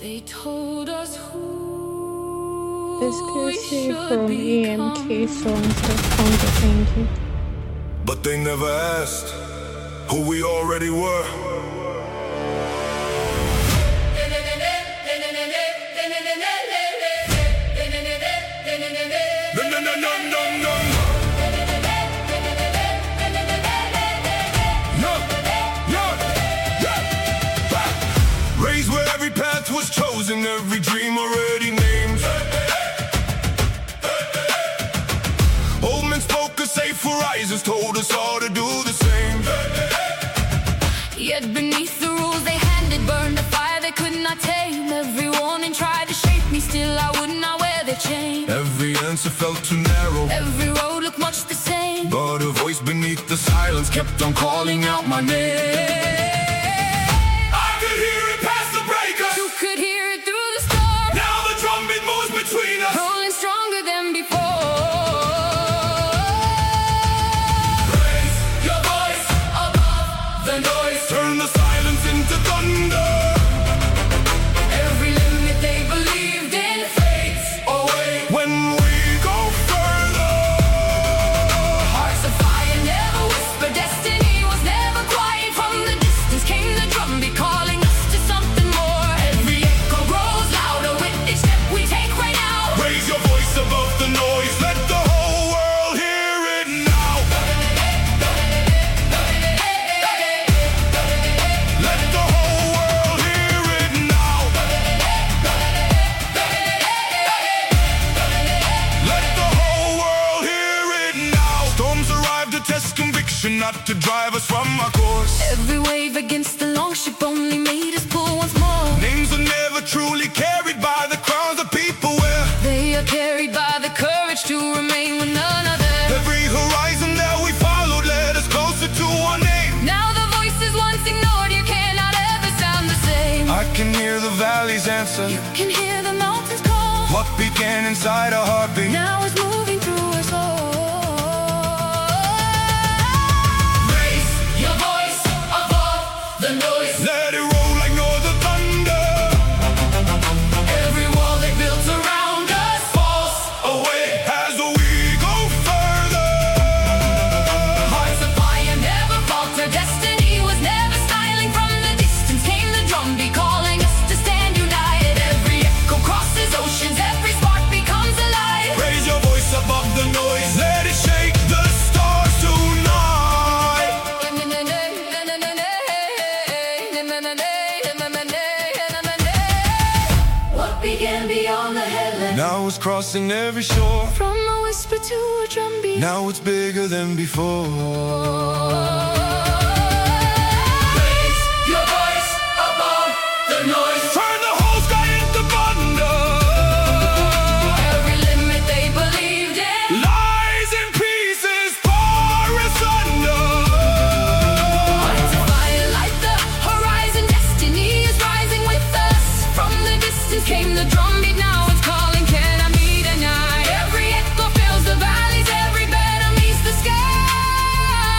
They told us who Exclusive we from should emksongs.com. Thank you. But they never asked who we already were. Raised where every path was chosen, every dream already named. Old men spoke of safe horizons, told us all to do the same. Yet beneath the rules they handed, burned a fire they could not tame. Every warning tried to shape me, still I would not wear their chain. Every answer felt too narrow, Every road looked much the same, but a voice beneath the silence kept on calling out my name. I could hear it past the breakers. you could hear it through the storm, Now the drumbeat moves between us. rolling stronger than before. Raise your voice above the noise. Turn the silence into thunder. Every limit they believed in Fades away when we go further. hearts of fire never whispered, destiny was never quiet. From the distance came the drumbeat calling us to something more. Every echo grows louder with each step we take right now. Raise your voice above the noise. Let the whole world hear it now. Let the whole world hear it now. Let the whole world hear it now. Storms arrive to test conviction, not to drive us from our course. Every wave against the longship only made us pull once more. Names are never truly carried by the crowns of people wear. They are carried by the courage to remain with none other. Every horizon that we followed led us closer to our name. Now the voices once ignored, you cannot ever sound the same. I can hear the valleys answer. You can hear the mountains call. What began inside a heartbeat Now it's moving through us all. Raise Your voice above the noise. Let it roll like northern thunder. Every wall they built around us Falls away as we go further. hearts of fire never falter. Destiny was never styling. From the distance came the drumbeat calling us to stand united. Every echo crosses oceans, every spark becomes alive. Raise your voice above the noise. Let it shake the stars tonight. What began beyond the headland, Now it's crossing every shore. from a whisper to a drumbeat. Now it's bigger than before. Raise your voice above the noise. Turn the whole sky into thunder. Every limit they believed in Lies in pieces, pour asunder. hearts of fire light the horizon. Destiny is rising with us. From the distance came the drumbeat. Now it's calling, can I meet a night? Every echo fills the valleys, every banner meets the sky.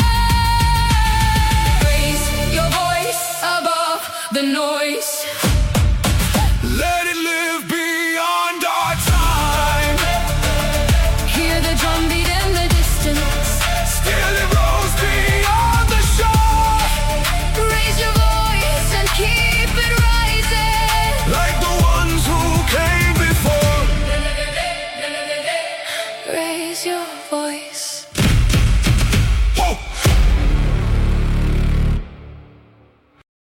Raise your voice above the noise. Let it live beyond our time. Hear the drumbeat in the distance. Still it rolls beyond the shore. Raise your voice and keep it rising. Like the ones who came before. Raise your voice